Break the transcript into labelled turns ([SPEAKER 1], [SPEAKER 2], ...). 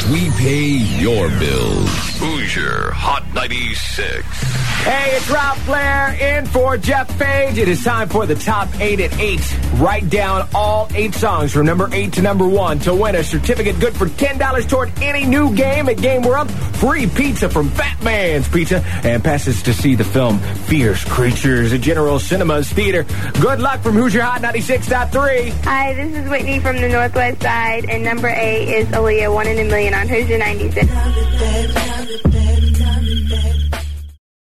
[SPEAKER 1] We pay your bills. Hoosier Hot 96.
[SPEAKER 2] Hey, it's Ralph Flair in for Jeff Page. It is time for the top 8 at 8. Write down all 8 songs from number 8 to number 1 to win a certificate good for $10 toward any new game at Game World. Free pizza from Fat Man's Pizza and passes to see the film Fierce Creatures at General Cinemas Theater. Good luck from Hoosier Hot 96.3.
[SPEAKER 3] Hi, this is Whitney from the Northwest Side, and number 8 is Aaliyah, 1 in a Million on Hoosier 96.